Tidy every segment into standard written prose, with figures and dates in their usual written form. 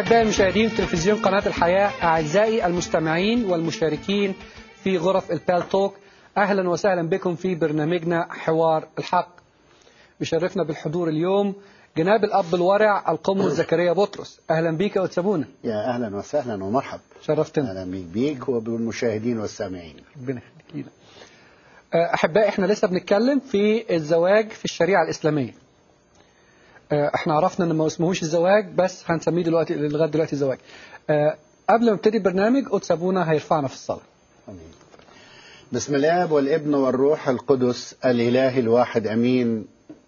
أحبائي المشاهدين تلفزيون قناة الحياة، أعزائي المستمعين والمشاركين في غرف البال توك، أهلا وسهلا بكم في برنامجنا حوار الحق. بشرفنا بالحضور اليوم جناب الأب الورع القمص زكريا بطرس. أهلا بيك يا أتسابونا. يا أهلا وسهلا ومرحب. شرفتنا. أهلا بيك وبالمشاهدين والسامعين. ربنا يخليك لينا. أحبائي احنا لسه بنتكلم في الزواج في الشريعة الإسلامية. احنا عرفنا ان ما اسمهوش الزواج، بس هنسميه دلوقتي لغايه دلوقتي زواج. قبل ما نبتدي البرنامج أتسابونا هيرفعنا في الصلاة. أمين. بسم الله والابن والروح القدس الإله الواحد أمين.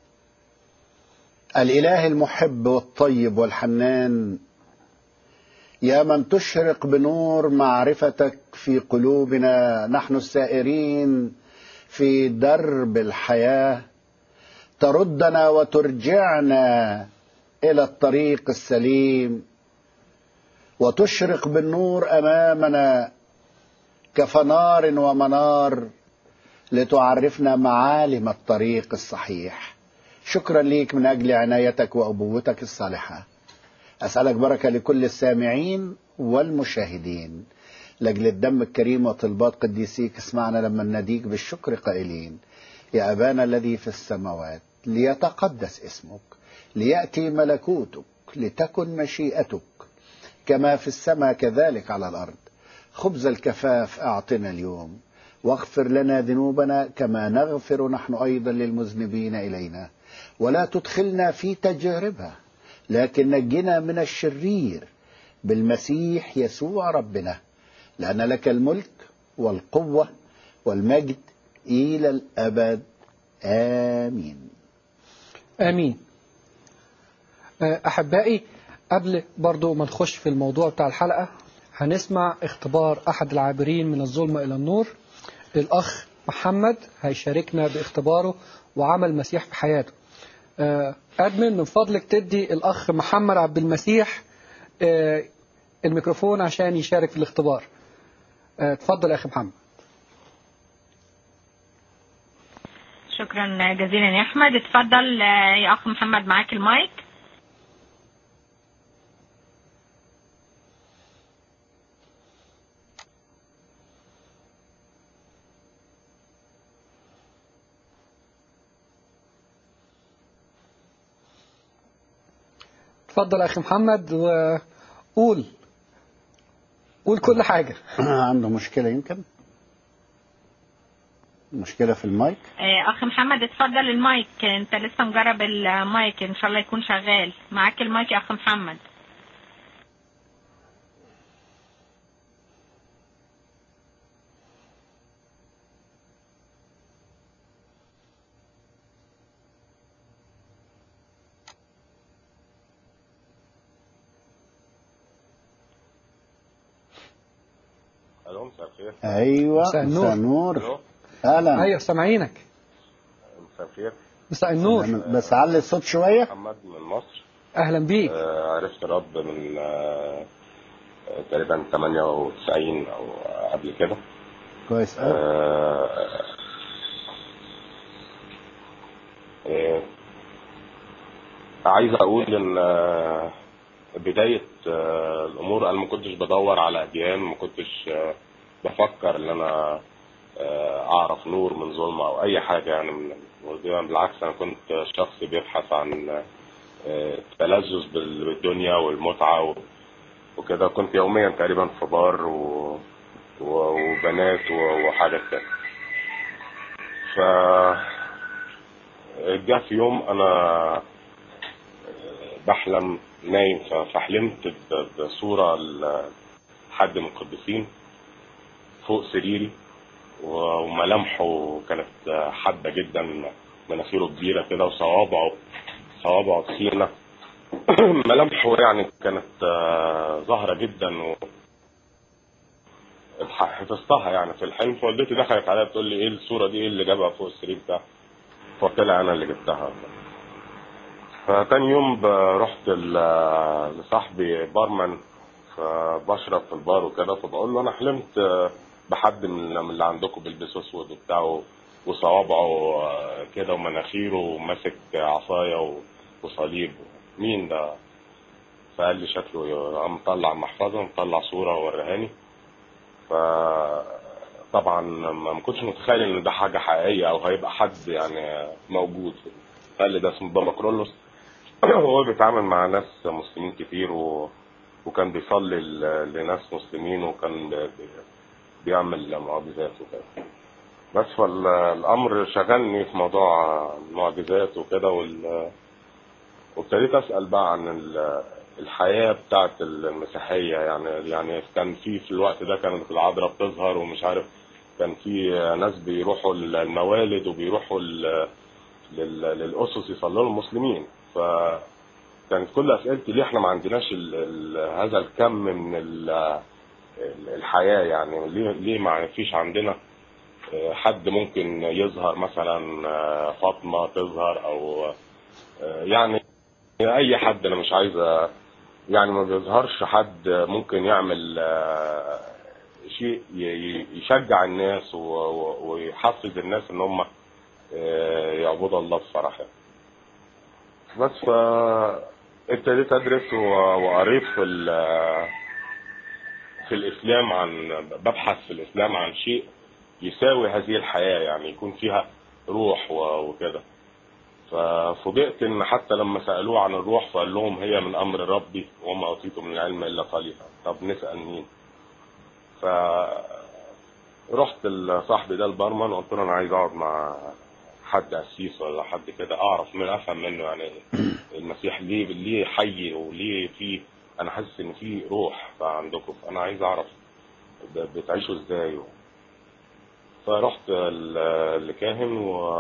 الإله المحب والطيب والحنان، يا من تشرق بنور معرفتك في قلوبنا نحن السائرين في درب الحياة، تردنا وترجعنا إلى الطريق السليم، وتشرق بالنور أمامنا كفنار ومنار لتعرفنا معالم الطريق الصحيح. شكرا ليك من أجل عنايتك وأبوتك الصالحة. أسألك بركة لكل السامعين والمشاهدين لأجل الدم الكريم وطلبات قديسيك. اسمعنا لما نديك بالشكر قائلين: يا أبانا الذي في السماوات، ليتقدس اسمك، ليأتي ملكوتك، لتكن مشيئتك كما في السماء كذلك على الأرض. خبز الكفاف أعطنا اليوم، واغفر لنا ذنوبنا كما نغفر نحن أيضا للمذنبين إلينا، ولا تدخلنا في تجربة لكن نجنا من الشرير، بالمسيح يسوع ربنا، لأن لك الملك والقوة والمجد إلى الأبد. آمين. آمين. أحبائي قبل برضو ما نخش في الموضوع بتاع الحلقة، هنسمع اختبار أحد العابرين من الظلمة إلى النور. الأخ محمد هيشاركنا باختباره وعمل مسيح في حياته. أدمن من فضلك تدي الأخ محمد عبد المسيح الميكروفون عشان يشارك في الاختبار. تفضل يا أخي محمد. شكرا جزيلا يا أحمد. اتفضل يا أخ محمد، معاك المايك. تفضل يا أخي محمد وقول كل حاجة. عنده مشكلة، يمكن مشكلة في المايك. أخ محمد اتفضل المايك، أنت لسه مجرب المايك، إن شاء الله يكون شغال. معاك المايك يا أخ محمد. الو، مساء الخير. ايوه، مساء النور. اهلا. ايوه سامعينك. مساء الخير. مساء النور. بس علي الصوت شويه. محمد من مصر. اهلا بيك. عرفت الرب من تقريبا 98 او قبل كده. كويس. عايز اقول ان بداية الامور انا ما كنتش بدور على اديان، ما كنتش بفكر ان انا اعرف نور من ظلمة او اي حاجة يعني. بالعكس انا كنت شخص بيبحث عن التلذذ بالدنيا والمتعة وكده. كنت يوميا تقريبا في بار وبنات وحاجات كده. ف جاء في يوم انا بحلم نايم، فحلمت بصورة لحد من القديسين فوق سريري، وملامحه كانت حادة جدا، مناخيره كبيرة كده وصوابعه تخينة. ملامحه يعني كانت ظاهرة جدا حفظتها يعني في الحلم. فوالدتي دخلت عليا بتقول لي: ايه الصورة دي، ايه اللي جابها فوق السرير ده؟ فطلع انا اللي جبتها. فتاني يوم رحت لصاحبي بارمان، فبشرب في البار وكده، فبقول له: انا حلمت بحد من اللي عندكم بيلبس اسود وبتاعه وصوابعه كده ومناخيره وماسك عصايه وصليب. مين ده؟ فقال لي شكله قام مطلع محفظة مطلع صورة وورهاني. فطبعا ما كنتش متخيل ان ده حاجة حقيقية او هيبقى حد يعني موجود. قال لي ده اسمه بابا كرولوس وهو بيتعامل مع ناس مسلمين كتير وكان بيصلي لناس مسلمين وكان بيعمل معجزات وكده. بس فالامر شغلني في موضوع المعجزات وكده وابتديت اسال بقى عن الحياه بتاعه المسيحيه. يعني كان في الوقت ده كانت العذراء بتظهر ومش عارف، كان في ناس بيروحوا الموالد وبيروحوا للاسس يصلوا المسلمين. فكانت كل اسئلتي ليه احنا ما عندناش هذا الكم من الحياه؟ يعني ليه ما فيش عندنا حد ممكن يظهر، مثلا فاطمه تظهر او يعني اي حد. انا مش عايز يعني ما بيظهرش حد ممكن يعمل شيء يشجع الناس ويحفز الناس ان هم يعبدوا الله بصراحه. بس ابتديت ادرس وقريت في الاسلام، ببحث في الاسلام عن شيء يساوي هذه الحياه، يعني يكون فيها روح وكده. ففوجئت ان حتى لما سالوه عن الروح فقال لهم هي من امر ربي وما اوتيتم من العلم الا قليلا. طب نسال مين؟ فرحت لصاحبي ده البرمن وقلت له انا عايز اقعد مع حد قسيس ولا حد كده اعرف من افهم منه يعني المسيح ليه حي وليه فيه. انا حاسس ان فيه روح عندكم، فانا عايز اعرف بتعيشوا ازاي. فرحت لكاهن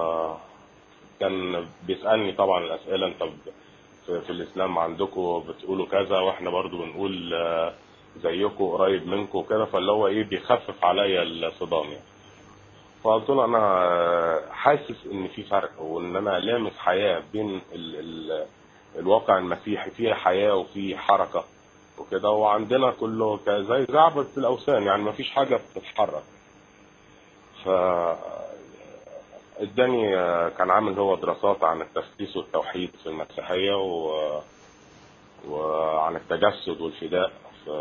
وكان بيسالني طبعا الاسئله، انت في الاسلام عندكم بتقولوا كذا واحنا برضو بنقول زيكم قريب منكم كده، فاللي هو ايه بيخفف عليا الصدام يعني. فقلت له انا حاسس ان في فرق وان انا لامس حياه بين الواقع المسيحي، فيه حياه وفيه حركه وكده، وعندنا كله زي عبدة الاوثان، يعني ما فيش حاجه بتتحرك. ف اداني كان عامل هو دراسات عن التثليث والتوحيد في المسيحيه وعن التجسد والفداء.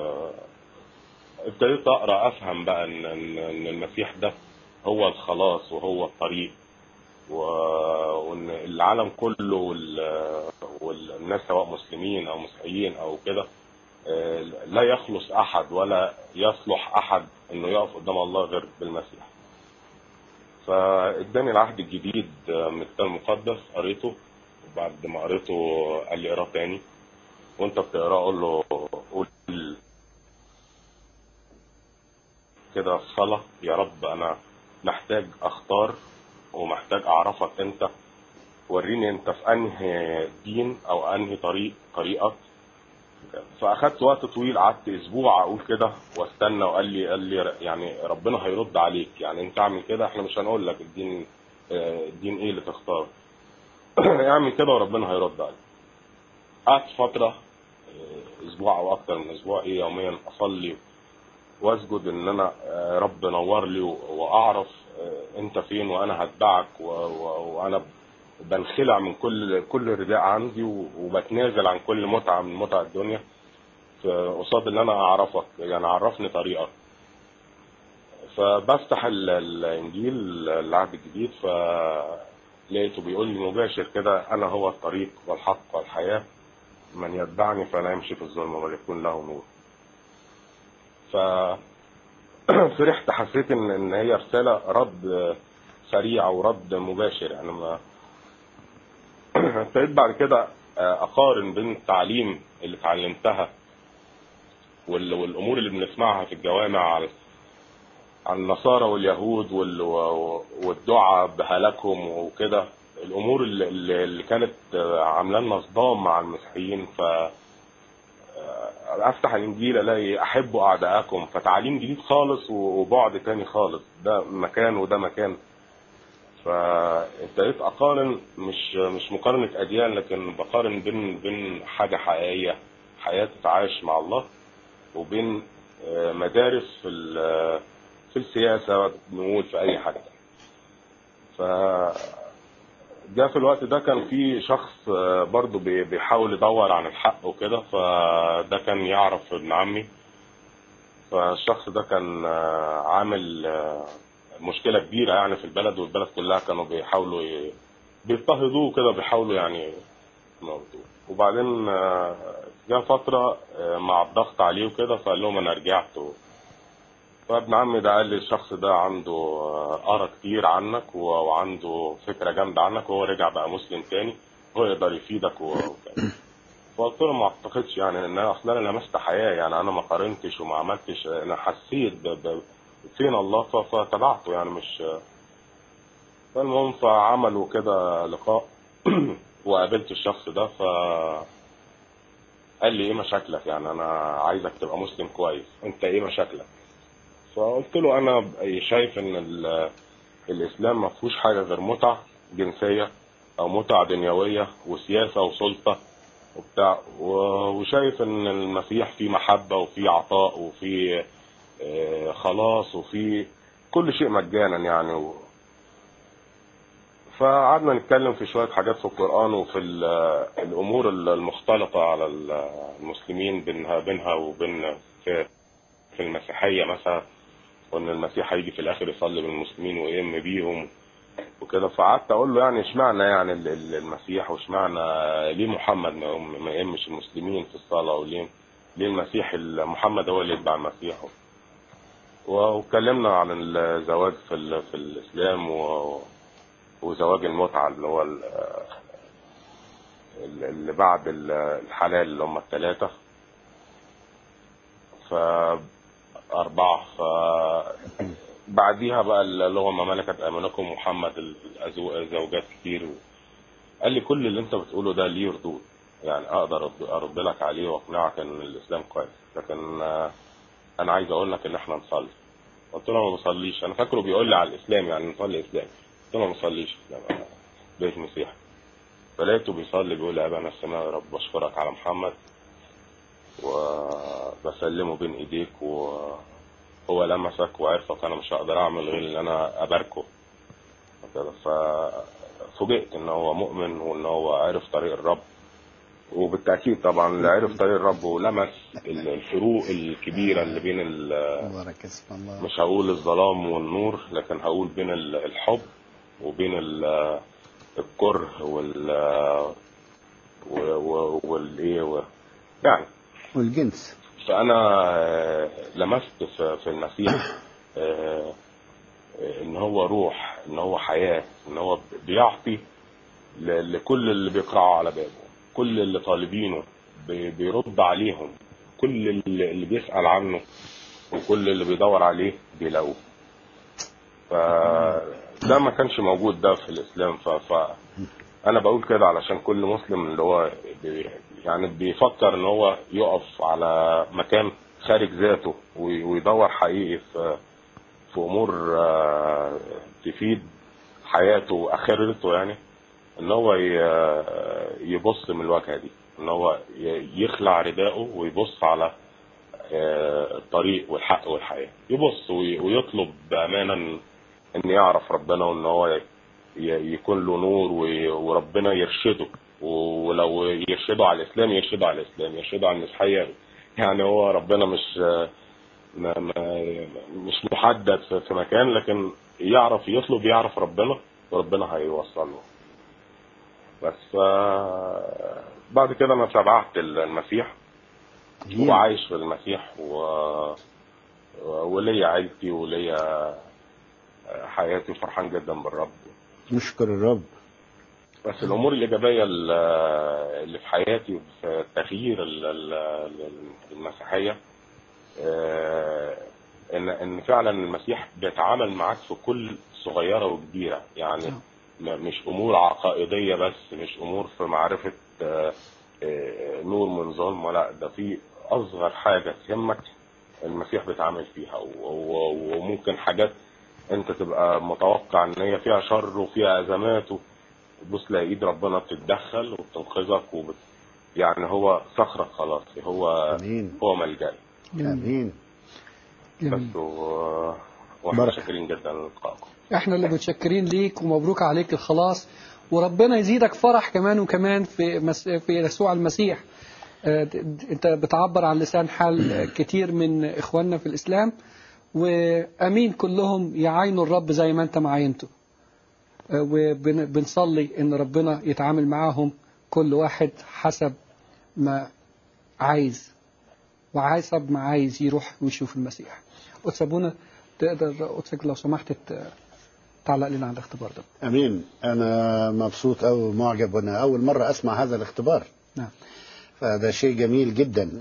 ابتديت اقرا افهم بقى ان المسيح ده هو الخلاص وهو الطريق، وان العالم كله والناس سواء مسلمين او مسيحيين او كده لا يخلص احد ولا يصلح احد انه يقف قدام الله غير بالمسيح. فاداني العهد الجديد من الكتاب المقدس قريته، وبعد ما قريته قال لي اقراه تاني، وانت بتقراه قول له قول كده الصلاة: يا رب انا محتاج اختار ومحتاج اعرفك انت، وريني انت في انهي دين او انهي طريقك. فاخدت وقت طويل، قعدت اسبوع اقول كده واستنى، وقال لي يعني ربنا هيرد عليك، يعني انت اعمل كده، احنا مش هنقول لك الدين ايه اللي تختار اعمل كده وربنا هيرد عليك. قعدت فترة اسبوع او اكتر من اسبوع يوميا اصلي واسجد ان انا رب نور لي واعرف انت فين وانا هتبعك، وانا بنخلع من كل رداء عندي وبتنازل عن كل متعة من متع الدنيا قصاد ان انا اعرفك، يعني عرفني طريقك. فبفتح الانجيل العهد الجديد فلقيته بيقول لي مباشر كده: انا هو الطريق والحق والحياة، من يتبعني فلا يمشي في الظلم بل يكون له نور. فرحت، حسيت ان هي رسالة رد سريع ورد مباشر. يعني ما ابتديت بعد كده اقارن بين التعليم اللي اتعلمتها والامور اللي بنسمعها في الجوامع عن النصارى واليهود والدعاء بهلاكهم وكده، الامور اللي كانت عامله لنا صدام مع المسيحيين. افتح الانجيل الاقي احبوا اعداءكم، فتعليم جديد خالص وبعد تاني خالص، ده مكان وده مكان. فابتديت اقارن، مش مقارنه اديان، لكن بقارن بين حاجه حقيقيه، حياه تتعايش مع الله، وبين مدارس في السياسه، نقول في اي حاجه. جاء في الوقت ده كان في شخص برضو بيحاول يدور عن الحق وكده، فده كان يعرف ابن عمي. فالشخص ده كان عامل مشكلة كبيرة يعني في البلد، والبلد كلها كانوا بيحاولوا بيضطهدوه كده، بيحاولوا يعني يموتوه. وبعدين جاء فترة مع الضغط عليه وكده، فقال لهم انا رجعت. فابن عمي ده قال لي الشخص ده عنده قرا كتير عنك وعنده فكرة جامدة عنك، وهو رجع بقى مسلم تاني، هو يقدر يفيدك وكده. فقلت له ما اعتقدش يعني، ان انا اصلا انا لمست حياة يعني، انا ما قارنتش وما عملتش، انا حسيت فين الله فتبعته يعني مش. فالمهم فعملوا كده لقاء وقابلت الشخص ده، قال لي ايه مشاكلك يعني، انا عايزك تبقى مسلم كويس، انت ايه مشاكلك؟ فقلت له انا شايف ان الاسلام ما فيهوش حاجه غير متعه جنسيه او متعه دنيويه وسياسه وسلطه وبتاع، وشايف ان المسيح فيه محبه وفيه عطاء وفيه خلاص وفيه كل شيء مجانا يعني. فقعدنا نتكلم في شويه حاجات في القران وفي الامور المختلطه على المسلمين بينها وبين في المسيحيه مثلا، وان المسيح هيجي في الاخر يصلي بالمسلمين ويئم بيهم وكده. فقعدت اقول له يعني اشمعنى يعني المسيح، واشمعنى ليه محمد ما يئمش المسلمين في الصلاه، وليه المسيح محمد هو اللي يتبع المسيح. واتكلمنا عن الزواج في الاسلام وزواج المتعه اللي هو اللي بعد الحلال اللي هم الثلاثه أربعة. بعديها بقى اللي هو ما ملكت أيمانكم محمد زوجات كتير. قال لي كل اللي أنت بتقوله ده ليه ردود، يعني أقدر أرد لك عليه وأقنعك إن الإسلام كويس، لكن أنا عايز أقول لك إن إحنا نصلي. قلت له ما بصليش، أنا فاكره بيقول لي على الإسلام يعني نصلي إسلام. قلت له ما بصليش إسلام، أنا بيت مسيحي. فلقيته بيصلي بيقول يا أبانا السماء يا رب بشكرك على محمد وبسلمه بين ايديك، وهو لمسك وعرفك، انا مش هقدر اعمل غير ان انا اباركه. ففوجئت ان هو مؤمن وان هو عرف طريق الرب، وبالتاكيد طبعا اللي عرف طريق الرب ولمس الفروق الكبيره اللي بين مش هقول الظلام والنور، لكن هقول بين الحب وبين الكره والايه يعني والجنس. فأنا لمست في المسيح إن هو روح، إن هو حياة، إن هو بيعطي لكل اللي بيقرعوا على بابه، كل اللي طالبينه بيرد عليهم، كل اللي بيسأل عنه وكل اللي بيدور عليه بيلاقوه. فده ما كانش موجود ده في الإسلام. فأنا بقول كده علشان كل مسلم اللي هو يعني بيفكر ان هو يقف على مكان خارج ذاته ويدور حقيقي في امور تفيد حياته واخرته، يعني ان هو يبص من الواجهه دي، ان هو يخلع رداءه ويبص على الطريق والحق والحياه، يبص ويطلب بامانه ان يعرف ربنا، وان هو يكون له نور وربنا يرشده، ولو يرشدوا على الإسلام يرشدوا على الإسلام، يرشدوا على المسيحية. يعني هو ربنا مش محدد في مكان، لكن يعرف يطلب يعرف ربنا وربنا هيوصله. بس بعد كده انا تبعت المسيح وعايش في المسيح وليا عيلتي وليا حياتي، فرحان جدا بالرب. نشكر الرب. بس الامور الايجابيه اللي في حياتي في تغيير المسيحيه ان فعلا المسيح بيتعامل معاك في كل صغيره وكبيره، يعني مش امور عقائديه بس، مش امور في معرفه نور من ظلم، لا ده في اصغر حاجه تهمك المسيح بيتعامل فيها. وممكن حاجات انت تبقى متوقع ان هي فيها شر وفيها ازمات، تبص تلاقي ايد ربنا بتتدخل وبتنقذك يعني هو صخرك خلاص، هو ملجأ. امين. بس واحنا متشكرين جدا للقائكم. احنا اللي متشكرين ليك، ومبروك عليك الخلاص، وربنا يزيدك فرح كمان وكمان في يسوع المسيح. انت بتعبر عن لسان حال كتير من اخواننا في الاسلام، وامين كلهم يعاينوا الرب زي ما انت معاينته، وبنصلي ان ربنا يتعامل معاهم كل واحد حسب ما عايز، وحسب ما عايز يروح ويشوف المسيح. أتسابونا تقدر أتسك لو سمحت تعلق لنا على الاختبار ده؟ امين. انا مبسوط او معجب، وانا اول مره اسمع هذا الاختبار. نعم. فده شيء جميل جدا.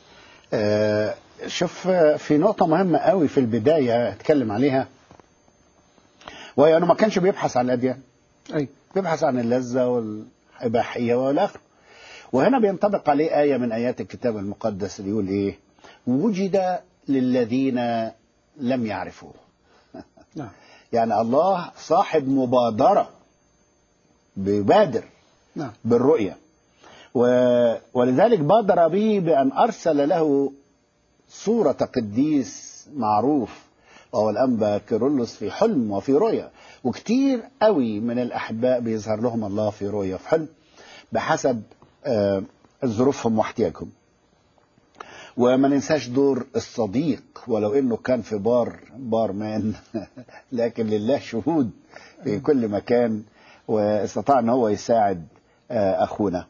شوف، في نقطه مهمه قوي في البدايه اتكلم عليها، وهي انه ما كانش بيبحث عن الاديان. اي بيبحث عن اللذه والاباحيه والاخر. وهنا بينطبق عليه ايه من ايات الكتاب المقدس اللي يقول ايه؟ وجد للذين لم يعرفوه. نعم. يعني الله صاحب مبادرة، بيبادر نعم. بالرؤية، ولذلك بادر به بأن أرسل له صورة قديس معروف وهو الأنبا كيرلس في حلم وفي رؤية. وكتير قوي من الأحباء بيظهر لهم الله في رؤية في حلم بحسب ظروفهم واحتياجهم. وما ننساش دور الصديق، ولو انه كان في بار مان لكن لله شهود في كل مكان، واستطاع ان هو يساعد اخونا.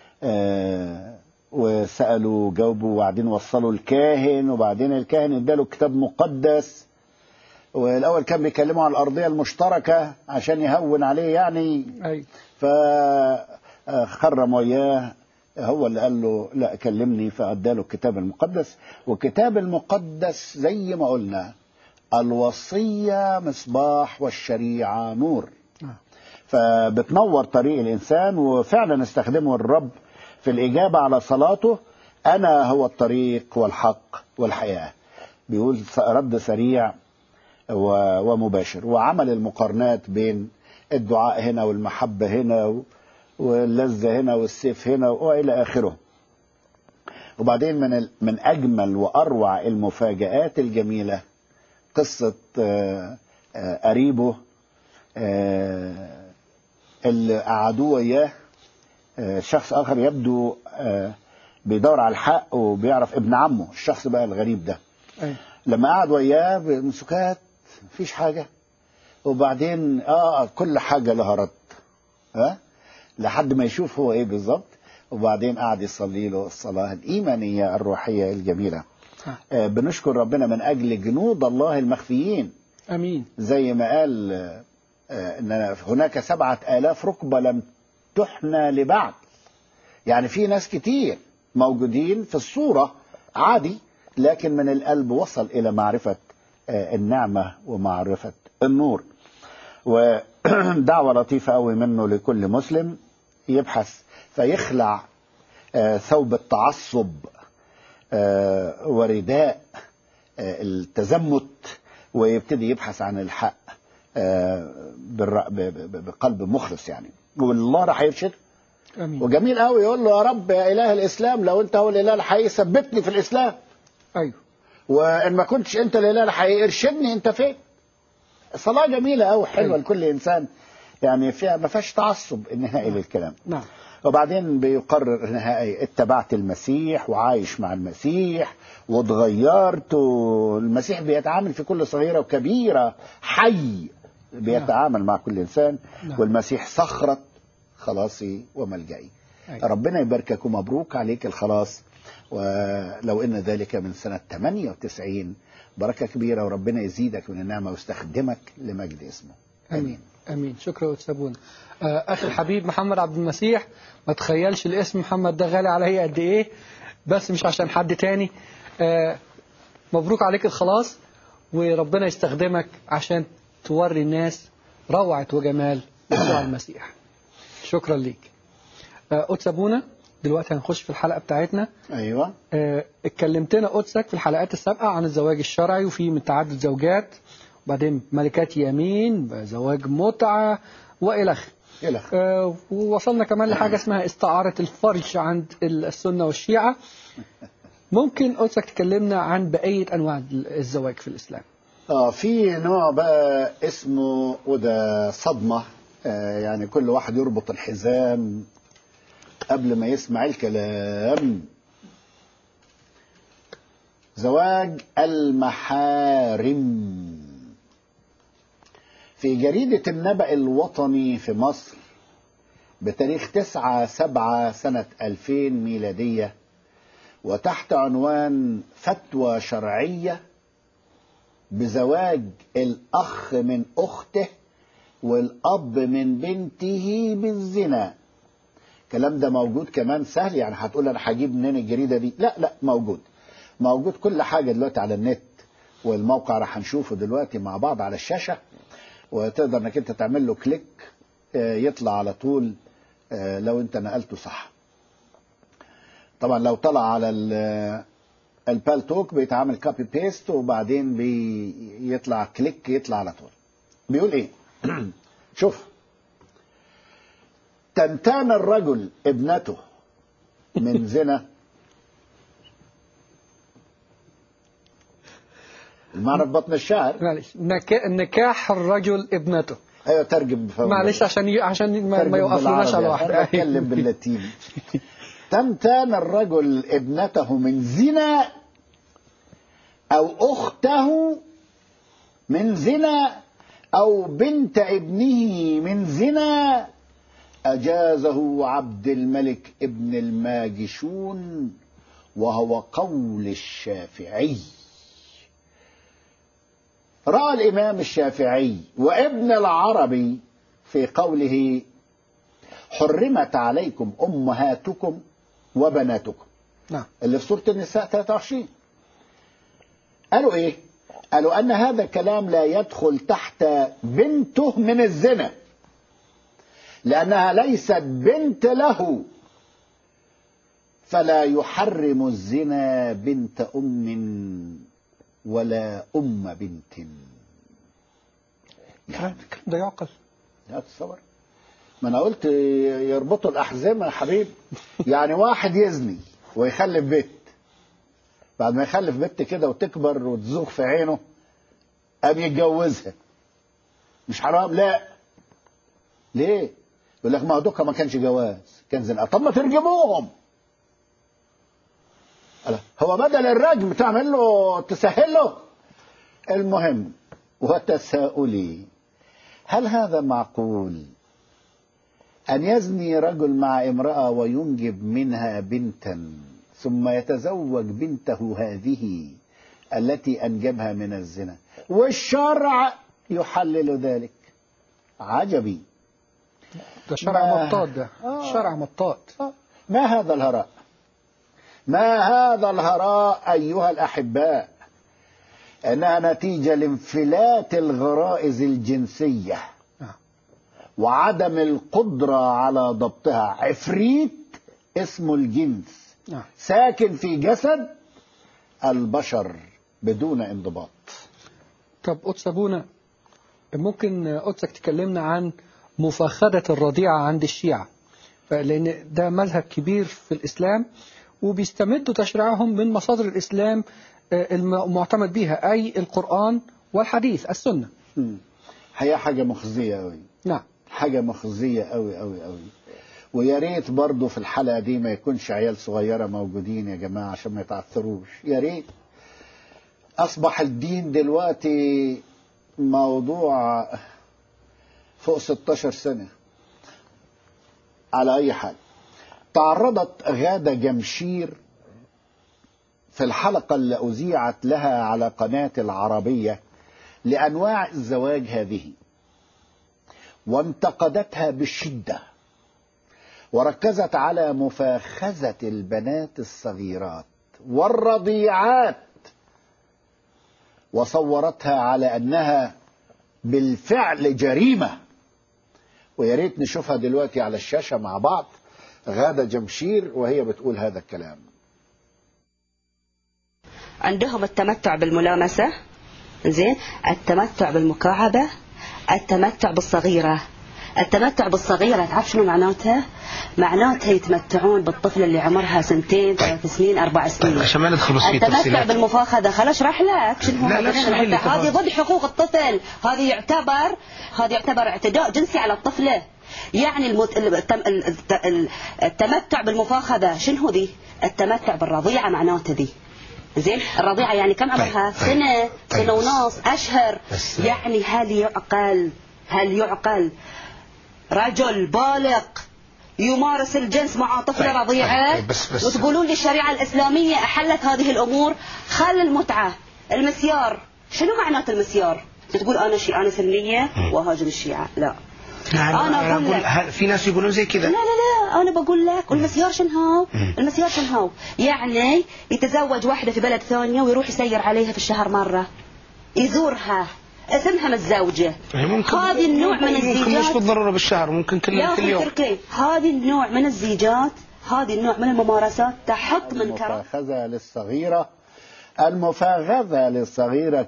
وسألوا جاوبوا، وبعدين وصلوا الكاهن، وبعدين الكاهن اداله كتاب مقدس. والاول كان بيكلمه عن الارضيه المشتركه عشان يهون عليه يعني. أي. فخرم وياه، هو اللي قال له لا كلمني، فأداله الكتاب المقدس. والكتاب المقدس زي ما قلنا الوصية مصباح والشريعة نور، فبتنور طريق الإنسان. وفعلا استخدمه الرب في الإجابة على صلاته: أنا هو الطريق والحق والحياة. بيقول رد سريع ومباشر، وعمل المقارنات بين الدعاء هنا والمحبة هنا واللذة هنا والسيف هنا وإلى آخره. وبعدين من أجمل وأروع المفاجآت الجميلة قصة قريبه اللي قعدوه وياه شخص آخر يبدو بيدور على الحق وبيعرف ابن عمه، الشخص بقى الغريب ده. لما قعد وياه بمسكات مفيش حاجة، وبعدين كل حاجة لها رد لحد ما يشوف هو ايه بالظبط. وبعدين قعد يصلي له الصلاة الإيمانية الروحية الجميلة. بنشكر ربنا من أجل جنود الله المخفيين. أمين. زي ما قال إن هناك 7000 ركبة لم تحنى لبعض. يعني في ناس كتير موجودين في الصورة عادي، لكن من القلب وصل إلى معرفة النعمة ومعرفة النور. ودعوة لطيفة قوي منه لكل مسلم يبحث فيخلع ثوب التعصب ورداء التزمت، ويبتدي يبحث عن الحق بقلب مخلص يعني، والله راح يرشد. وجميل قوي يقول له: يا رب يا إله الإسلام، لو أنت هو الإله الحقيقي ثبتني في الإسلام. أيوه. وإن ما كنتش أنت الإله الحقيقي ارشدني أنت فين. صلاة جميلة أو حلوة لكل إنسان، يعني فيها ما فيهاش تعصب النهائي للكلام. نعم. وبعدين بيقرر نهائي: اتبعت المسيح وعايش مع المسيح واتغيرت. المسيح بيتعامل في كل صغيرة وكبيرة، حي بيتعامل مع كل إنسان. والمسيح صخرة خلاصي وملجئي. ربنا يباركك ومبروك عليك الخلاص، ولو إن ذلك من سنة 98 بركة كبيرة، وربنا يزيدك من النعمة ويستخدمك لمجد اسمه. آمين. أمين. شكرا وتسابونا. أخي الحبيب محمد عبد المسيح، ما تخيلش الاسم محمد ده غالي عليا قد إيه، بس مش عشان حد تاني. مبروك عليك الخلاص، وربنا يستخدمك عشان توري الناس روعة وجمال يسوع المسيح. شكرا ليك. أتسابونا، دلوقتي هنخش في الحلقة بتاعتنا. أيوة. اتكلمتنا قدسك في الحلقات السابقة عن الزواج الشرعي، وفي من تعدد زوجات، وبعدين ملكات يمين، زواج متعة، وإلخ. ووصلنا كمان لحاجة اسمها استعارة الفرج عند السنة والشيعة. ممكن قدسك تكلمنا عن بقية أنواع الزواج في الإسلام؟ في نوع بقى اسمه، وده صدمة يعني كل واحد يربط الحزام قبل ما يسمع الكلام. زواج المحارم. في جريدة النبأ الوطني في مصر بتاريخ 9/7 سنة 2000 ميلادية، وتحت عنوان فتوى شرعية بزواج الأخ من أخته والأب من بنته بالزنا. الكلام ده موجود كمان سهل، يعني هتقول أنا هجيب منين الجريدة دي؟ لا موجود كل حاجة دلوقتي على النت، والموقع راح نشوفه دلوقتي مع بعض على الشاشة، وتقدر انك انت تعمل له كليك يطلع على طول لو انت نقلته صح. طبعا لو طلع على البالتوك بيتعمل كوبي بيست وبعدين بيطلع كليك يطلع على طول. بيقول ايه؟ شوف، تمتان الرجل ابنته من زنا. المعنى في بطن الشعر. معلش، نكاح الرجل ابنته. ايوه ترجم بفضل. معلش عشان ما يوقفلناش على واحد. انا اتكلم باللاتيني. تمتان الرجل ابنته من زنا او اخته من زنا او بنت ابنه من زنا، اجازه عبد الملك ابن الماجشون، وهو قول الشافعي. رأى الإمام الشافعي وابن العربي في قوله حرمت عليكم أمهاتكم وبناتكم، نعم، اللي في سورة النساء 23. قالوا إيه؟ قالوا أن هذا كلام لا يدخل تحت بنته من الزنا، لأنها ليست بنت له، فلا يحرم الزنا بنت أم ولا أم بنت. يعني ده يعقل؟ لا تصور. ما أنا قلت يربطوا الأحزمة يا حبيبي. يعني واحد يزني ويخلف بنت، بعد ما يخلف بنت كده وتكبر وتزوغ في عينه قام يتجوزها، مش حرام؟ لا. ليه؟ يقول لك ما هو دوكا ما كانش جواز، كان زنا. طب ما ترجموهم. هو بدل الرجم تعمل له تسهل له. المهم، وتساؤلي، هل هذا معقول أن يزني رجل مع امرأة وينجب منها بنتا ثم يتزوج بنته هذه التي أنجبها من الزنا والشرع يحلل ذلك؟ عجبي. ده شرع مطاط، ده شرع مطاط. ما هذا الهراء؟ ما هذا الهراء أيها الأحباء؟ أنها نتيجة لانفلات الغرائز الجنسية وعدم القدرة على ضبطها. عفريت اسمه الجنس ساكن في جسد البشر بدون انضباط. طب قدس أبونا، ممكن قدسك تكلمنا عن مفاخدة الرضيعة عند الشيعة، لأن ده مذهب كبير في الإسلام وبيستمدوا تشريعهم من مصادر الإسلام المعتمد بها، أي القرآن والحديث السنة. هي حاجة مخزية أوي. نعم، حاجة مخزية أوي أوي أوي. ويا ريت برضه في الحلقة دي ما يكونش عيال صغيرة موجودين يا جماعة عشان ما يتعثروش. يا ريت. أصبح الدين دلوقتي موضوع فوق 16 سنة. على أي حال، تعرضت غادة جمشير في الحلقة اللي أذيعت لها على قناة العربية لأنواع الزواج هذه، وانتقدتها بشدة، وركزت على مفاخذة البنات الصغيرات والرضيعات، وصورتها على أنها بالفعل جريمة. ويا ريت نشوفها دلوقتي على الشاشة مع بعض. غادة جمشير وهي بتقول هذا الكلام. عندهم التمتع بالملامسة، زين، التمتع بالمكعبة، التمتع بالصغيرة، التمتع بالصغيرة تعرف شنو معناته؟ معناته يتمتعون بالطفل اللي عمرها 2 3 سنين 4 سنين. طيب عشان ما ندخل في التمتع تفصيلات. بالمفاخذة خل اشرح لك شنو هو. هذه ضد حقوق الطفل، هذه يعتبر اعتداء جنسي على الطفل. يعني التمتع بالمفاخذة شنو ذي؟ التمتع بالرضيعة معناته ذي. زين الرضيعة يعني كم عمرها؟ سنة ونص أشهر. يعني هل يعقل رجل بالغ يمارس الجنس مع طفلة رضيعة؟ بس وتقولون لي الشريعة الإسلامية أحلت هذه الأمور؟ خل المتعة. المسيار شنو معنات المسيار؟ تقول أنا سنية وهاجم الشيعة؟ لا. أنا أقول في ناس يقولون زي كذا. لا أنا بقول لك المسيار شنو؟ المسيار شنو؟ يعني يتزوج واحدة في بلد ثانية ويروح يسير عليها في الشهر مرة، يزورها، اسمها متزوجة. هذه النوع من الزيجات ممكن مش بالضرورة بالشهر، ممكن كل يوم. هذه النوع من الزيجات، هذه النوع من الممارسات تحط من المفاخذة للصغيرة، المفاخذة للصغيرة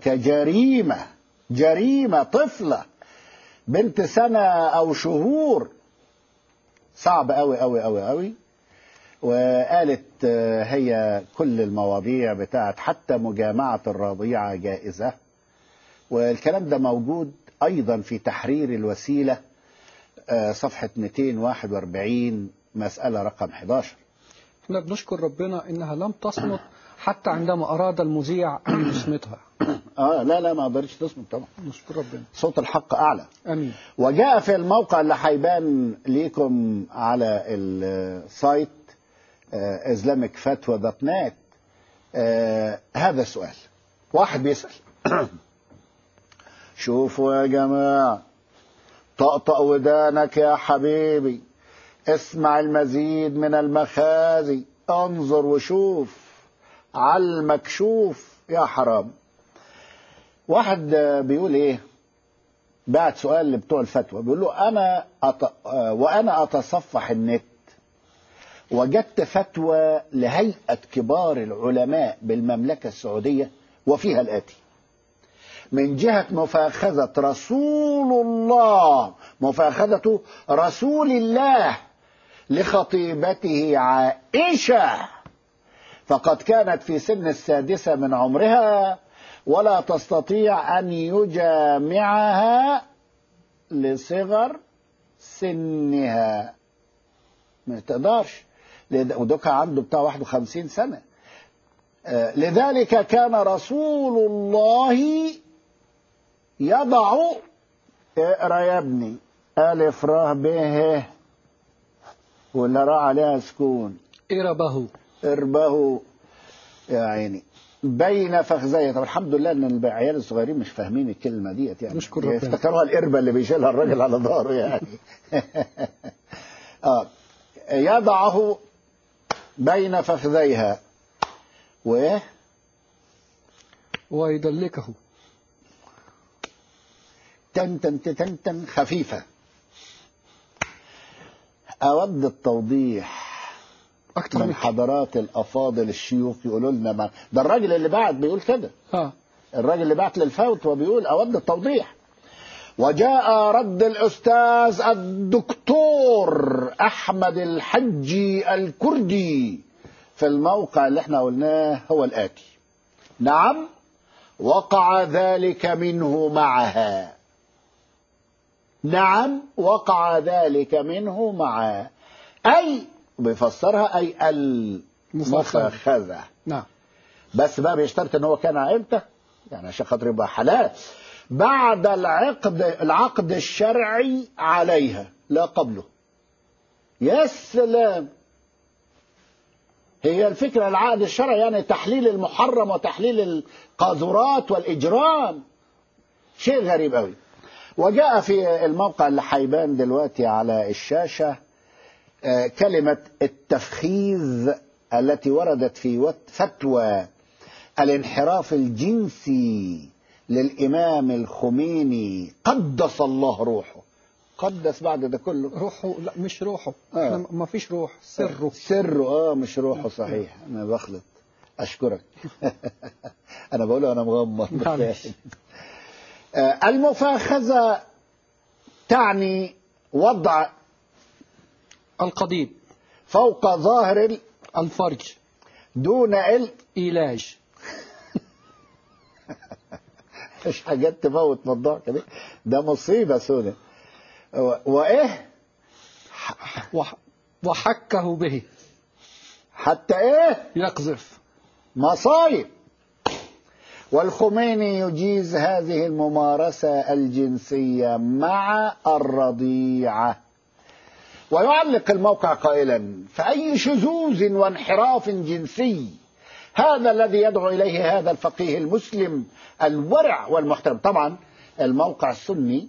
جريمة طفلة بنت سنة أو شهور، صعب أوي. وقالت هي كل المواضيع بتاعت حتى مجامعة الرضيعة جائزة، والكلام ده موجود أيضا في تحرير الوسيلة صفحة 241 مسألة رقم 11. احنا بنشكر ربنا إنها لم تصمت حتى عندما أراد المذيع أن يصمتها. لا ما قدرتش تصمت طبعا. نشكر ربنا. صوت الحق أعلى. أمين. وجاء في الموقع اللي هيبان ليكم على السايت islamicfatwa.net هذا السؤال. واحد بيسأل شوفوا يا جماعة، طقطق ودانك يا حبيبي، اسمع المزيد من المخازي، انظر وشوف على المكشوف يا حرام. واحد بيقول ايه، بعت سؤال لبتوع الفتوى، بيقول له وانا اتصفح النت وجدت فتوى لهيئة كبار العلماء بالمملكة السعودية وفيها الآتي: من جهة مفاخذة رسول الله لخطيبته عائشة، فقد كانت في سن 6 من عمرها ولا تستطيع أن يجامعها لصغر سنها، ما تقدرش، ودوكا عنده بتاع 51 سنة. لذلك كان رسول الله يضع، اقرا يا ابني، ألف ر ب ه ولا راء عليها سكون، اربه يا عيني، بين فخذيه. طب الحمد لله ان العيال الصغيرين مش فاهمين الكلمه ديت، يعني يفتكروها القربه اللي بيشيلها الراجل على ظهره يعني. يضعه بين فخذيها ويدلكه تن خفيفة. أود التوضيح أكثر من حضرات الأفاضل الشيوخ يقولوا لنا ده الراجل اللي بعت بيقول كده. الراجل اللي بعت للفتوى بيقول أود التوضيح. وجاء رد الأستاذ الدكتور أحمد الحجي الكردي في الموقع اللي احنا قلناه هو الآتي: نعم وقع ذلك منه معها. نعم وقع ذلك منه معها، أي بيفسرها أي المفاخذة. نعم. بس بقى بيشترط ان هو كان امتى؟ يعني عشان خاطر يبقى حلال بعد العقد الشرعي عليها لا قبله. يا سلام، هي الفكرة العقد الشرعي يعني تحليل المحرم وتحليل القاذورات والإجرام، شيء غريب قوي. وجاء في الموقع اللي هيبان دلوقتي على الشاشة كلمة التفخيذ التي وردت في فتوى الانحراف الجنسي للإمام الخميني قدس الله روحه. قدس بعد ده كله روحه؟ لا مش روحه، احنا ما فيش روح، سره مش روحه، صحيح، انا بخلط، اشكرك. انا بقوله انا مغمض. المفاخذة تعني وضع القضيب فوق ظاهر الفرج دون إيلاج. مش حاجات تفوت موضوع كده، ده مصيبة سودة. وإيه وحكه به حتى إيه يقذف. مصايب. والخميني يجيز هذه الممارسة الجنسية مع الرضيعة. ويعلق الموقع قائلا: فأي شذوذ وانحراف جنسي هذا الذي يدعو إليه هذا الفقيه المسلم الورع والمحترم. طبعا الموقع السني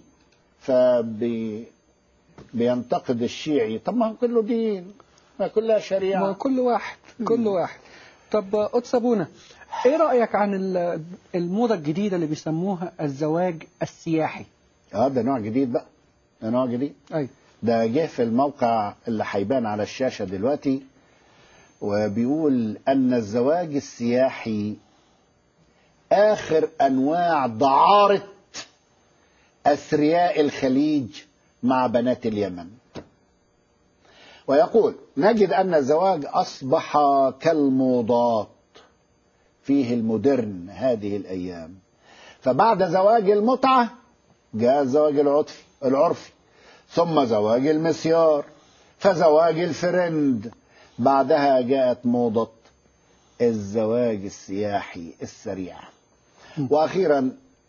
فبينتقد الشيعي. طب ما كله دين، ما كلها شريعة، ما كل واحد طب قدس أبونا، ايه رأيك عن الموضة الجديدة اللي بيسموها الزواج السياحي؟ ده نوع جديد بقى، ده نوع جديد. أي ده جه في الموقع اللي هيبان على الشاشة دلوقتي، وبيقول أن الزواج السياحي آخر أنواع دعارة أثرياء الخليج مع بنات اليمن. ويقول: نجد أن الزواج أصبح كالموضات فيه المودرن هذه الأيام. فبعد زواج المتعة جاء الزواج العرفي، ثم زواج المسيار، فزواج الفرند، بعدها جاءت موضة الزواج السياحي السريع، وأخيرا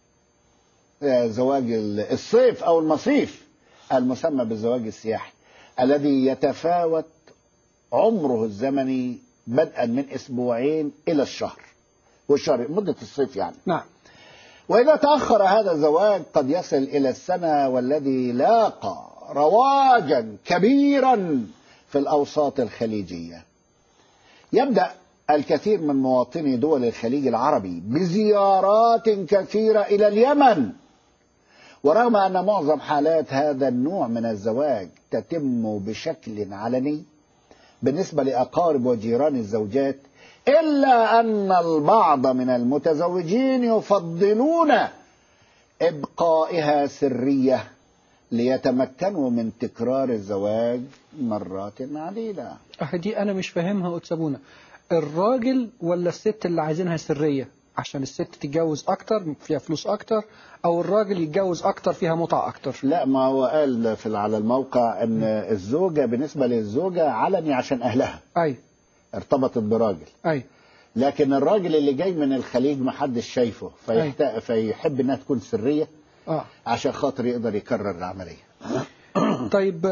زواج الصيف أو المصيف المسمى بالزواج السياحي، الذي يتفاوت عمره الزمني بدءا من أسبوعين إلى الشهر، والشهر مدة الصيف يعني. نعم. وإذا تأخر هذا الزواج قد يصل إلى السنة، والذي لاقى رواجا كبيرا في الأوساط الخليجية. يبدأ الكثير من مواطني دول الخليج العربي بزيارات كثيرة إلى اليمن، ورغم أن معظم حالات هذا النوع من الزواج تتم بشكل علني بالنسبة لأقارب وجيران الزوجات، إلا أن البعض من المتزوجين يفضلون إبقائها سرية ليتمكنوا من تكرار الزواج مرات عديدة. دي أنا مش فاهمها قدس أبونا، الراجل ولا الست اللي عايزينها سرية عشان الست تتجوز أكتر فيها فلوس أكتر، أو الراجل يتجوز أكتر فيها متعة أكتر؟ لا، ما هو قال على الموقع أن الزوجة بالنسبة للزوجة علني عشان أهلها، أي ارتبطت براجل، أي، لكن الراجل اللي جاي من الخليج محدش شايفه، فيحب انها تكون سرية عشان خاطر يقدر يكرر العملية. طيب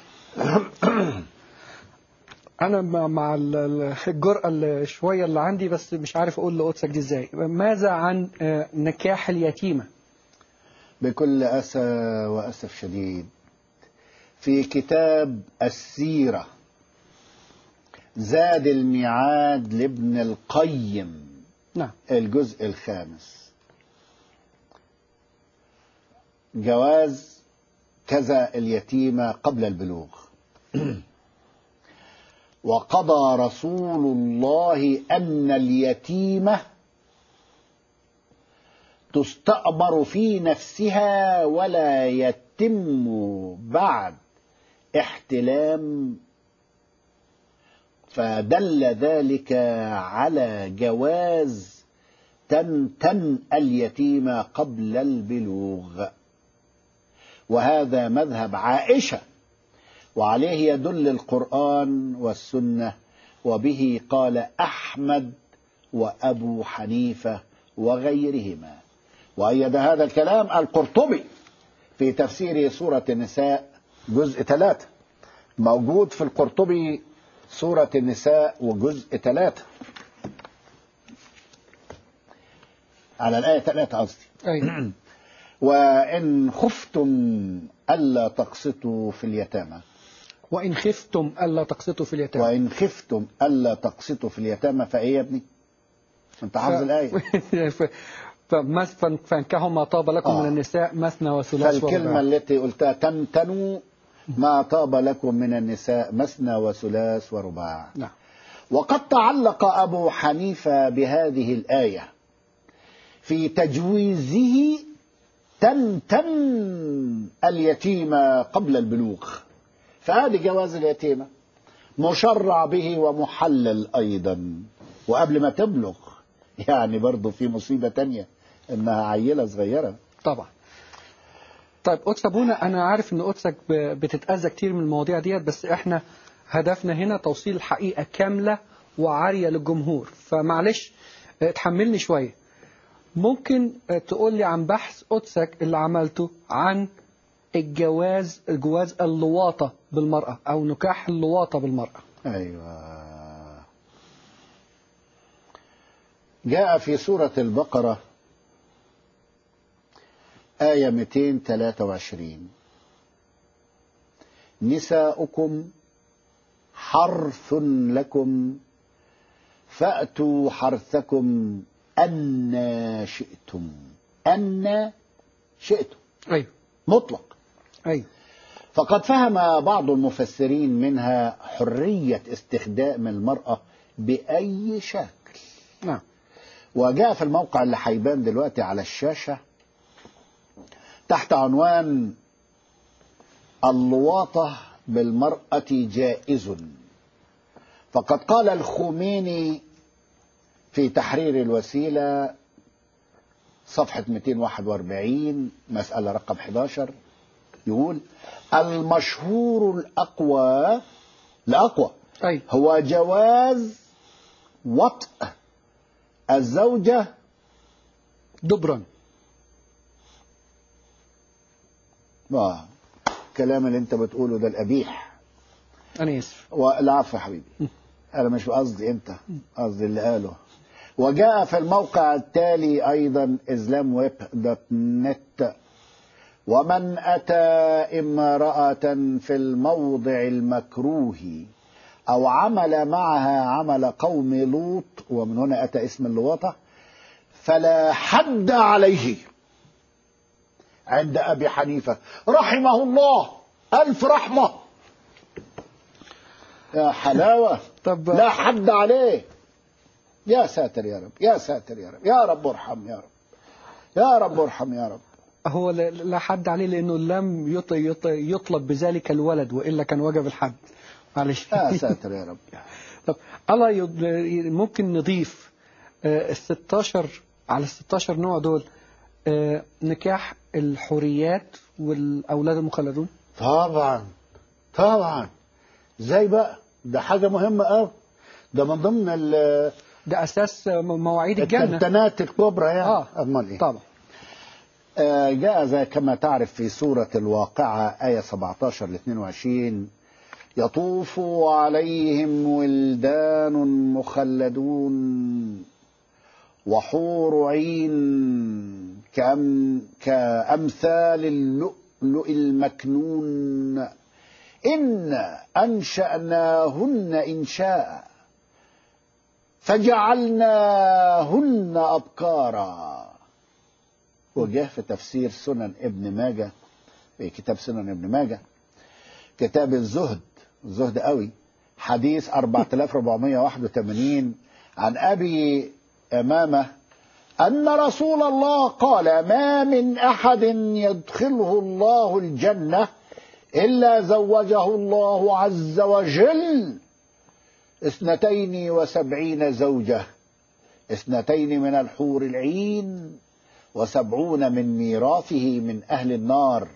أنا مع الجرأة شوية اللي عندي، بس مش عارف أقول لقدسك دي إزاي. ماذا عن نكاح اليتيمة؟ بكل أسى وأسف شديد، في كتاب السيرة زاد الميعاد لابن القيم، نعم، الجزء الخامس، جواز كذا اليتيمة قبل البلوغ. وقضى رسول الله أن اليتيمة تستأمر في نفسها ولا يتم بعد احتلام، فدل ذلك على جواز تمتن اليتيمة قبل البلوغ، وهذا مذهب عائشة، وعليه يدل القرآن والسنة، وبه قال أحمد وأبو حنيفة وغيرهما. وأيد هذا الكلام القرطبي في تفسير سورة النساء جزء 3، موجود في القرطبي سورة النساء وجزء 3 على الآية 3 قصدي. وإن خفتم ألا تقسطوا في اليتامى، وإن خفتم ألا تقسطوا في اليتامى، وإن خفتم ألا تقسطوا في اليتامى، فإيه يا ابني؟ أنت حافظ الآية. فانكحوا ما طاب لكم من النساء مثنى وثلاث ورباع. فالكلمة التي قلتها تمتنوا ما طاب لكم من النساء مثنى وثلاث ورباع. نعم. وقد تعلق أبو حنيفة بهذه الآية في تجويزه تنتم اليتيمة قبل البلوغ. فهذه جواز اليتيمة مشرع به ومحلل أيضا وقبل ما تبلغ. يعني برضو في مصيبة تانية إنها عيلة صغيرة. طبعا. طيب قدس أبونا، أنا عارف إن قدسك بتتأذى كتير من المواضيع ديت، بس إحنا هدفنا هنا توصيل الحقيقة كاملة وعارية للجمهور، فمعلش اتحملني شوية. ممكن تقول لي عن بحث قدسك اللي عملته عن جواز اللواطة بالمرأة أو نكاح اللواطة بالمرأة؟ أيوة. جاء في سورة البقرة آية 223: نساؤكم حرث لكم فأتوا حرثكم أن شئتم. أن شئتم، أيوة، مطلق. أيوة. فقد فهم بعض المفسرين منها حرية استخدام المرأة بأي شكل. نعم. وجاء في الموقع اللي هيبان دلوقتي على الشاشة تحت عنوان اللواطة بالمرأة جائز. فقد قال الخميني في تحرير الوسيلة صفحة 241 مسألة رقم 11، يقول: المشهور الأقوى أيوة. هو جواز وطء الزوجة دبرا. الكلام اللي انت بتقوله ده القبيح. أنا آسف. والعفو يا حبيبي، أنا مش قصدي أنت، قصدي اللي قاله. وجاء في الموقع التالي أيضا islamweb.net: ومن أتى امرأة في الموضع المكروه أو عمل معها عمل قوم لوط، ومن هنا أتى اسم اللواطة، فلا حد عليه عند أبي حنيفة رحمه الله، ألف رحمة. يا حلاوة. طب لا حد عليه. يا ساتر يا رب، يا ساتر يا رب، يا رب ارحم، يا رب، يا رب ارحم، يا رب. هو لا حد عليه لأنه لم يطلب بذلك الولد، وإلا كان وجب الحد. معلش. يا ساتر يا رب. طب الله ممكن نضيف 16 على 16 نوع دول نكاح الحوريات والأولاد المخلدون؟ طبعا طبعا. زي بقى ده حاجة مهمة قوي، ده من ضمن ده أساس مواعيد الجنة، التنتنات الكبرى يعني. أمال إيه؟ طبعا. جاء زي كما تعرف في سورة الواقعة آية 17 ل 22: يطوف عليهم ولدان مخلدون وحور عين كأمثال اللؤلؤ المكنون إن أنشأناهن إنشاء فجعلناهن أبكارا. وجاء في تفسير سنن ابن ماجه، في كتاب سنن ابن ماجه، كتاب الزهد قوي، حديث 4481 عن أبي أمامة أن رسول الله قال: ما من أحد يدخله الله الجنة إلا زوجه الله عز وجل 72 زوجة، 2 من الحور العين و70 من ميراثه من أهل النار،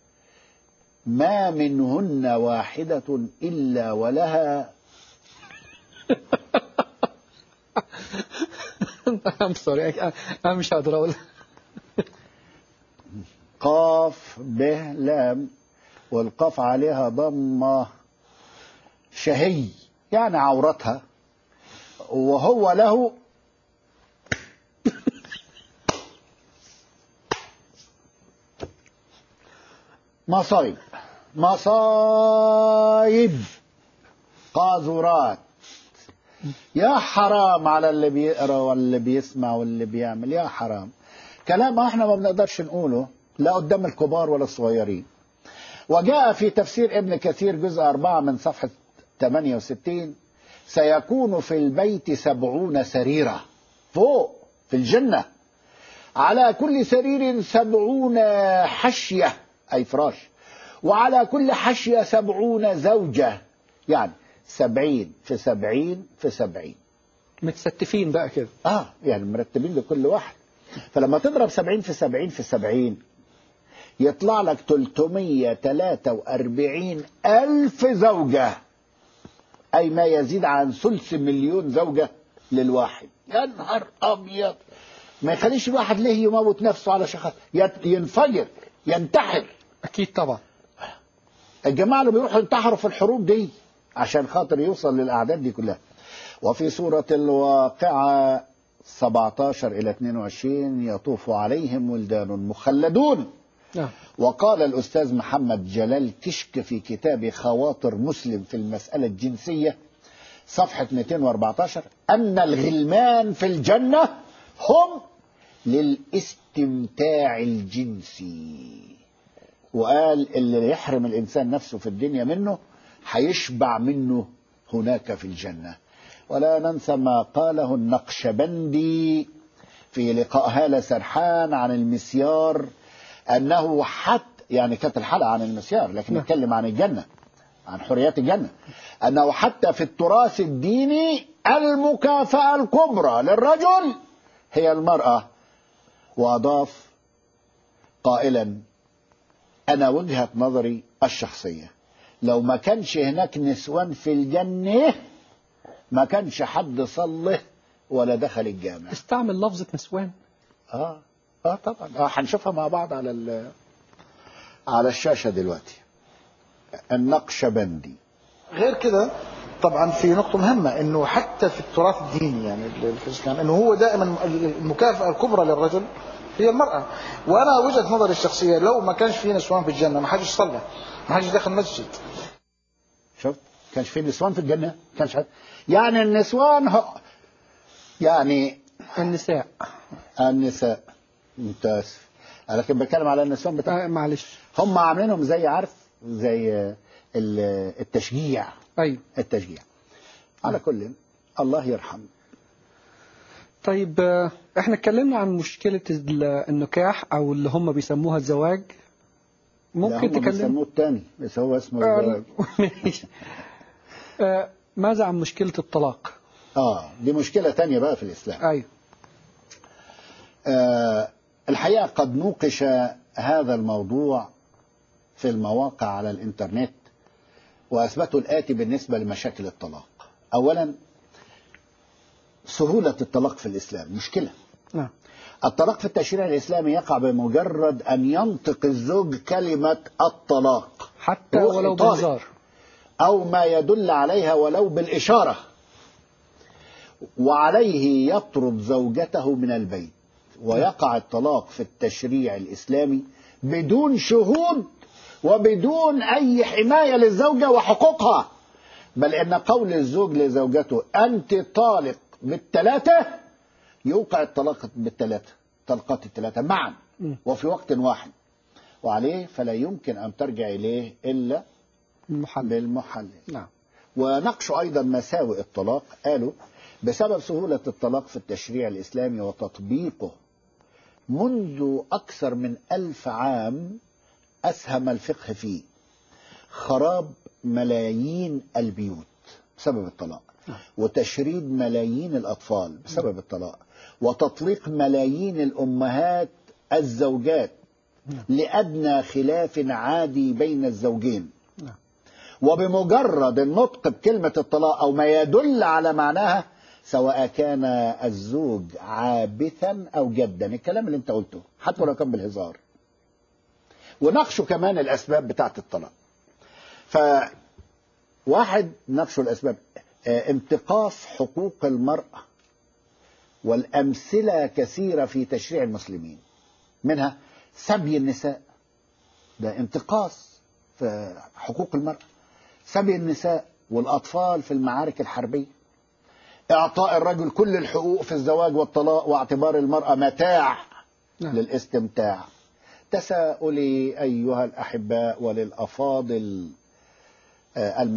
ما منهن واحدة إلا ولها I'm sorry. أنا مش هقدر أقول. قاف ب لام، والقاف عليها ضمة، شهي يعني عورتها، وهو له مصايب قاذورات. يا حرام على اللي بيقرأ واللي بيسمع واللي بيعمل، يا حرام. كلام احنا ما بنقدرش نقوله لا قدام الكبار ولا الصغيرين. وجاء في تفسير ابن كثير جزء 4 من صفحة 68: سيكون في البيت 70 سريرة فوق في الجنة، على كل سرير 70 حشية أي فراش، وعلى كل حشية 70 زوجة، يعني 70 في 70 في 70. متستفين بقى كده. يعني مرتبين لكل واحد. فلما تضرب 70 في 70 في 70 يطلع لك 343 ألف زوجة، أي ما يزيد عن 3 مليون زوجة للواحد. يا نهار أبيض، ما يخليش الواحد ليه يموت نفسه على شخص، ينفجر ينتحر. أكيد طبعا. الجماعة اللي بيروحوا ينتحروا في الحروب دي عشان خاطر يوصل للأعداد دي كلها. وفي سورة الواقعة 17 إلى 22 يطوف عليهم ولدان مخلدون. وقال الأستاذ محمد جلال كشك في كتاب خواطر مسلم في المسألة الجنسية صفحة 214 أن الغلمان في الجنة هم للاستمتاع الجنسي. وقال اللي يحرم الإنسان نفسه في الدنيا منه هيشبع منه هناك في الجنة. ولا ننسى ما قاله النقشبندي في لقاء هالة سرحان عن المسيار، أنه حتى يعني كانت الحلقة عن المسيار لكن نتكلم عن الجنة، عن حريات الجنة، أنه حتى في التراث الديني المكافأة الكبرى للرجل هي المرأة. وأضاف قائلا أنا وجهة نظري الشخصية لو ما كانش هناك نسوان في الجنة ما كانش حد صله ولا دخل الجامع. استعمل لفظة نسوان. طبعا هنشوفها مع بعض على الشاشة دلوقتي. النقشبندي. غير كده طبعا في نقطة مهمة انه حتى في التراث الديني يعني في الاسلام انه هو دائما المكافأة الكبرى للرجل هي المرأة. وانا وجهة نظري الشخصية لو ما كانش في نسوان في الجنة ما حدش صلى، ما حدش دخل مسجد. شفت كانش في نسوان في الجنة، كانش حد. يعني النسوان يعني النساء متاسف لكن بتكلم على النسوان بتاع معلش هم عاملينهم زي عارف زي التشجيع. أيوة التشجيع على كل الله يرحم. طيب احنا اتكلمنا عن مشكلة النكاح او اللي هم بيسموها الزواج. ممكن تكلم بيسموه الثاني بس هو اسمه الزواج. ماذا عن مشكلة الطلاق؟ دي مشكلة تانية بقى في الإسلام. أيوة. الحقيقة قد نوقش هذا الموضوع في المواقع على الإنترنت وأثبتوا الآتي بالنسبة لمشاكل الطلاق. أولا سهولة الطلاق في الإسلام مشكلة. نعم. الطلاق في التشريع الإسلامي يقع بمجرد أن ينطق الزوج كلمة الطلاق حتى ولو بهزار أو ما يدل عليها ولو بالإشارة، وعليه يطرد زوجته من البيت. ويقع الطلاق في التشريع الإسلامي بدون شهود وبدون أي حماية للزوجة وحقوقها، بل إن قول الزوج لزوجته أنت طالق بالثلاثة يوقع الطلاق بالثلاثة، طلقات الثلاثة معا وفي وقت واحد، وعليه فلا يمكن أن ترجع إليه إلا بالمحلل. نعم. ونقشوا أيضا مساوئ الطلاق. قالوا بسبب سهولة الطلاق في التشريع الإسلامي وتطبيقه منذ أكثر من 1000 عام أسهم الفقه فيه خراب ملايين البيوت بسبب الطلاق، وتشريد ملايين الأطفال بسبب الطلاق، وتطليق ملايين الأمهات الزوجات لأدنى خلاف عادي بين الزوجين. وبمجرد النطق بكلمة الطلاق أو ما يدل على معناها سواء كان الزوج عابثا أو جدا، الكلام اللي انت قلته حتى لو كان بالهزار. ونقشوا كمان الأسباب بتاعت الطلاق. فواحد نقشوا الأسباب انتقاص حقوق المرأة، والأمثلة كثيرة في تشريع المسلمين، منها سبي النساء، ده انتقاص في حقوق المرأة، سبي النساء والأطفال في المعارك الحربية، إعطاء الرجل كل الحقوق في الزواج والطلاق، واعتبار المرأة متاع للاستمتاع. تساؤلي أيها الأحباء وللأفاضل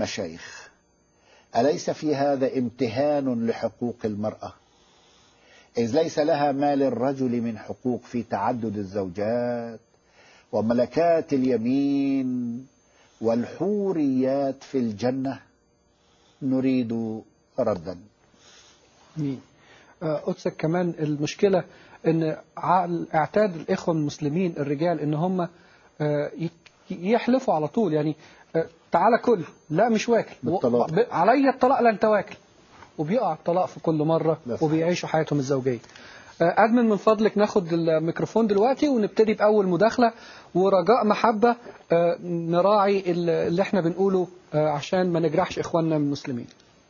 المشايخ، أليس في هذا امتهان لحقوق المرأة؟ إذ ليس لها ما للرجل من حقوق في تعدد الزوجات وملكات اليمين والحوريات في الجنة نريد ردا. قدسك كمان المشكلة ان اعتاد الإخوة المسلمين الرجال ان هم يحلفوا على طول، يعني تعالى كل، لا مش واكل، علي الطلاق لا انت واكل، وبيقع الطلاق في كل مرة وبيعيشوا حياتهم الزوجية. أدمن من فضلك ناخد الميكروفون دلوقتي ونبتدي بأول مداخلة، ورجاء محبة نراعي اللي احنا بنقوله عشان ما نجرحش إخواننا من المسلمين.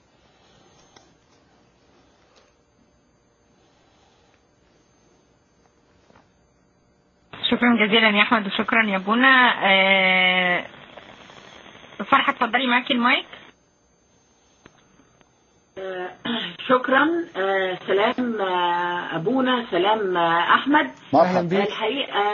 شكرا جزيلا يا أحمد وشكرا يا بونا. فرحة اتفضلي معاكي المايك. شكرا. سلام أبونا، سلام أحمد. الحقيقة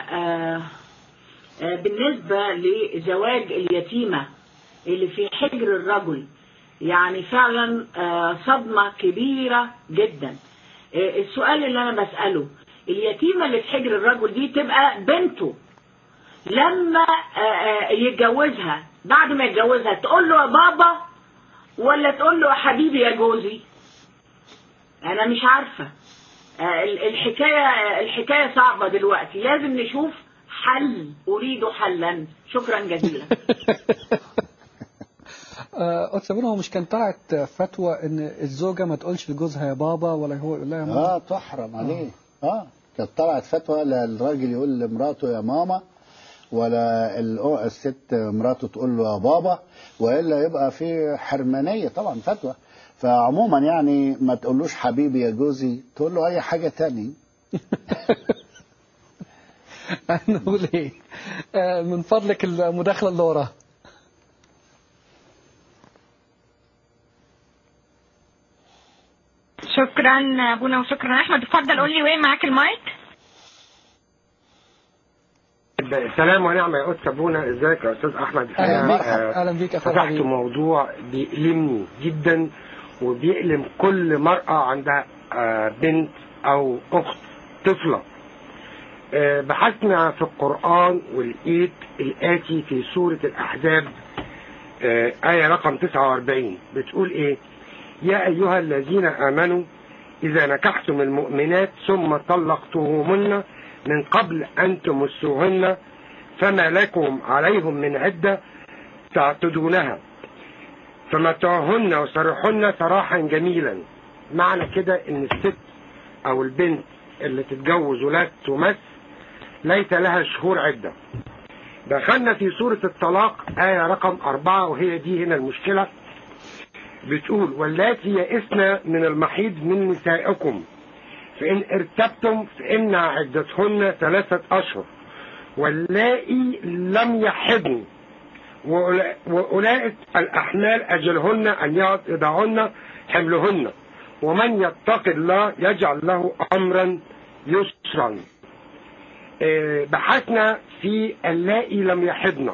بالنسبة لزواج اليتيمة اللي في حجر الرجل يعني فعلا صدمة كبيرة جدا. السؤال اللي أنا بسأله، اليتيمة اللي في حجر الرجل دي تبقى بنته لما يتجوزها، بعد ما يتجوزها تقول له يا بابا ولا تقول له يا حبيبي يا جوزي؟ انا مش عارفة. الحكاية صعبة دلوقتي، لازم نشوف حل. اريد حلا. شكرا جزيلا. أتسابونا، هو مش كان طلعت فتوى ان الزوجة ما تقولش لجوزها يا بابا ولا هو يقول لها يا ماما؟ تحرم عليه. كانت طلعت فتوى لا الراجل يقول لمراته يا ماما ولا الست مراته تقول له يا بابا، وإلا يبقى في حرمانية طبعا فتوى. فعموما يعني ما تقولوش حبيبي يا جوزي، تقول له أي حاجة تاني. نقول إيه؟ من فضلك المداخلة اللي وراها. شكرا أبونا وشكرا أحمد. اتفضل قول لي وين معاك المايك. سلام ونعمة يا قدس أبونا. ازيك يا أستاذ أحمد؟ أهلا بيك يا فتحت موضوع بيألمني جدا وبيألم كل مرأة عندها بنت أو أخت طفلة. بحثنا في القرآن ولقيت الآتي في سورة الأحزاب آية رقم 49 بتقول إيه؟ يا أيها الذين آمنوا إذا نكحتم المؤمنات ثم طلقتموهن من قبل أن تمسوهن فما لكم عليهم من عدة تعتدونها فمتعوهن وسرحوهن سراحا جميلا. معنى كده إن الست أو البنت اللي تتجوز ولا تمس ليس لها شهور عدة. دخلنا في سورة الطلاق آية رقم 4 وهي دي هنا المشكلة. بتقول واللاتي يئسن من المحيض من نسائكم فإن ارتبتم فإن عدتهن 3 أشهر واللائي لم يحضن وأولئك الأحمال أجلهن أن يضعن حملهن ومن يتق الله يجعل له أمرا يسرا. بحثنا في اللائي لم يحضن.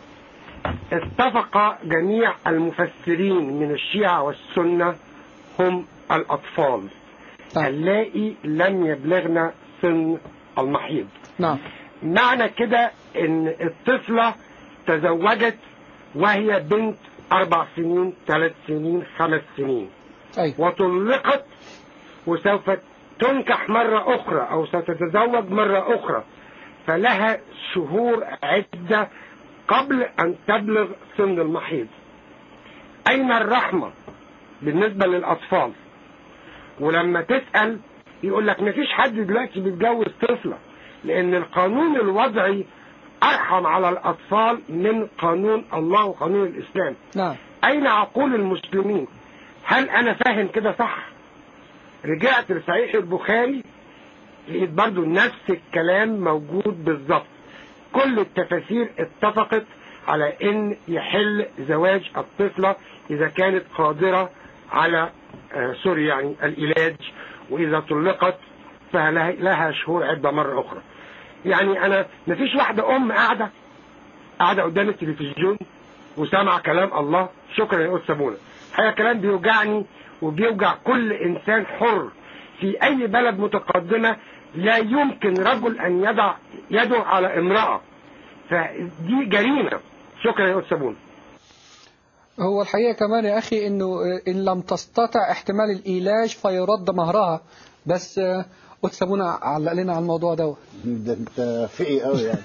اتفق جميع المفسرين من الشيعة والسنة هم الأطفال اللائي لم يبلغن سن المحيض. معنى كده ان الطفلة تزوجت وهي بنت 4 سنين 3 سنين 5 سنين وطلقت وسوف تنكح مرة أخرى أو ستتزوج مرة أخرى، فلها شهور عدة قبل أن تبلغ سن المحيض. أين الرحمة بالنسبة للأطفال؟ ولما تسأل يقول لك مفيش حد دلوقتي بيتجوز طفلة لأن القانون الوضعي أرحم على الأطفال من قانون الله وقانون الإسلام. أين عقول المسلمين؟ هل أنا فاهم كده صح؟ رجعت لصحيح البخاري لقيت برضو نفس الكلام موجود بالظبط. كل التفاسير اتفقت على ان يحل زواج الطفلة اذا كانت قادرة على يعني العلاج، واذا طلقت فلها شهور عدة مرة اخرى. يعني انا مفيش واحدة ام قاعدة قدام التلفزيون وسامع كلام الله. شكرا يا أستاذ أبونا. الحقيقة كلام بيوجعني وبيوجع كل انسان حر في أي بلد متقدمة لا يمكن رجل أن يضع يده على امرأة، فدي جريمة. شكرا يا أستاذ بون. هو الحقيقة كمان يا أخي إنه إن لم تستطع احتمال الإيلاج فيرد مهرها، بس أستاذ بون علق لنا على الموضوع ده. ده أنت فقي قوي يعني.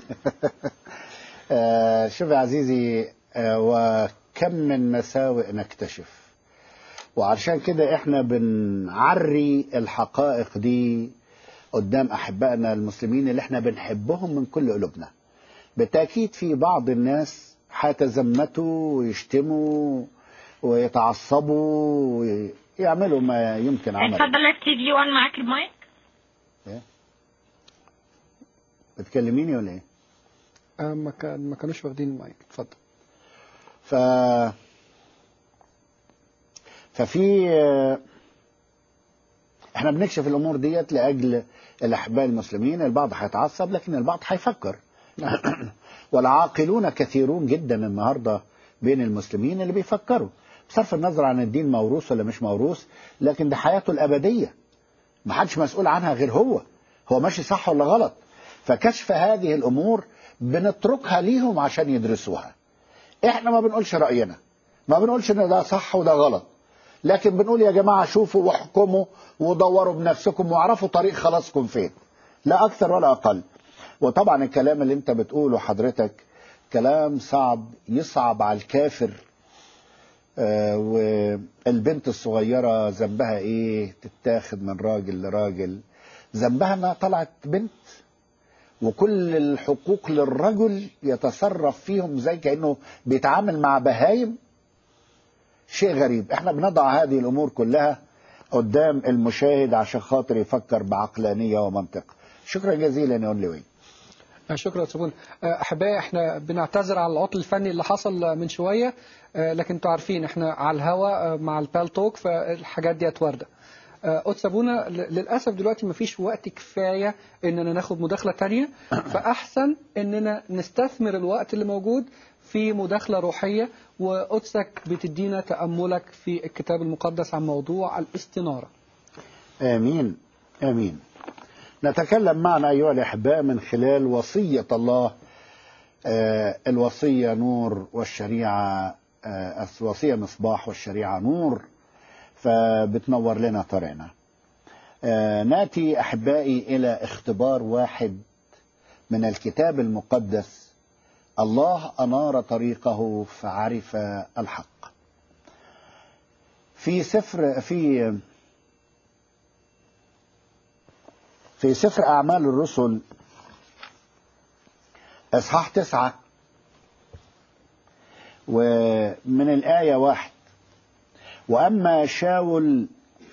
شوف يا عزيزي، وكم من مساوئ نكتشف، وعشان كده احنا بنعري الحقائق دي قدام أحبائنا المسلمين اللي احنا بنحبهم من كل قلوبنا. بالتأكيد في بعض الناس هيتزمتوا ويشتموا ويتعصبوا ويعملوا ما يمكن عمله. اتفضل يا تي في 1 معاك المايك. ايه بتكلميني ولا ايه؟ ما كانوش واخدين المايك. اتفضل. ففي احنا بنكشف الامور ديت لاجل الاحباء المسلمين. البعض هيتعصب لكن البعض هيفكر. والعاقلون كثيرون جدا النهارده بين المسلمين اللي بيفكروا بصرف النظر عن الدين موروث ولا مش موروث، لكن ده حياته الابديه ما حدش مسؤول عنها غير هو ماشي صح ولا غلط. فكشف هذه الامور بنتركها ليهم عشان يدرسوها. احنا ما بنقولش راينا، ما بنقولش ان ده صح وده غلط، لكن بنقول يا جماعه شوفوا واحكموا ودوروا بنفسكم واعرفوا طريق خلاصكم فين، لا اكثر ولا اقل. وطبعا الكلام اللي انت بتقوله حضرتك كلام صعب، يصعب على الكافر. والبنت الصغيرة ذنبها ايه تتاخد من راجل لراجل؟ ذنبها انها طلعت بنت، وكل الحقوق للرجل يتصرف فيهم زي كأنه بيتعامل مع بهايم. شيء غريب. احنا بنضع هذه الامور كلها قدام المشاهد عشان خاطر يفكر بعقلانية ومنطق. شكرا جزيلا يا أولي. شكرا سبون. أحبائي احنا بنعتذر على العطل الفني اللي حصل من شوية، لكن انتوا عارفين احنا على الهوا مع البال توك، فالحاجات دي واردة. أتسابونا للأسف دلوقتي مفيش وقت كفاية إننا ناخد مداخلة تانية، فأحسن إننا نستثمر الوقت اللي موجود في مداخلة روحية، وقدسك بتدينا تأملك في الكتاب المقدس عن موضوع الاستنارة. آمين آمين. نتكلم معنا أيها الأحباء من خلال وصية الله. الوصية نور والشريعة، الوصية مصباح والشريعة نور، فبتنور لنا طريقنا. نأتي أحبائي إلى اختبار واحد من الكتاب المقدس. الله أنار طريقه فعرف الحق. في سفر أعمال الرسل إصحاح 9 ومن الآية 1: وأما شاول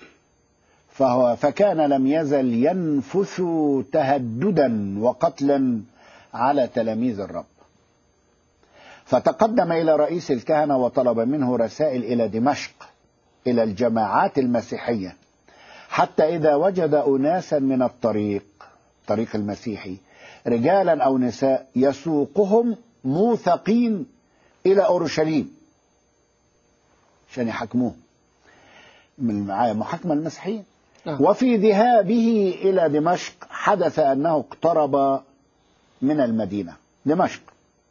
فكان لم يزل ينفث تهددا وقتلا على تلاميذ الرب، فتقدم إلى رئيس الكهنة وطلب منه رسائل إلى دمشق إلى الجماعات المسيحية، حتى إذا وجد أناسا من الطريق المسيحي رجالا أو نساء يسوقهم موثقين إلى أورشليم عشان يحكموه من محاكمة المسيحيين. وفي ذهابه إلى دمشق حدث أنه اقترب من المدينة دمشق،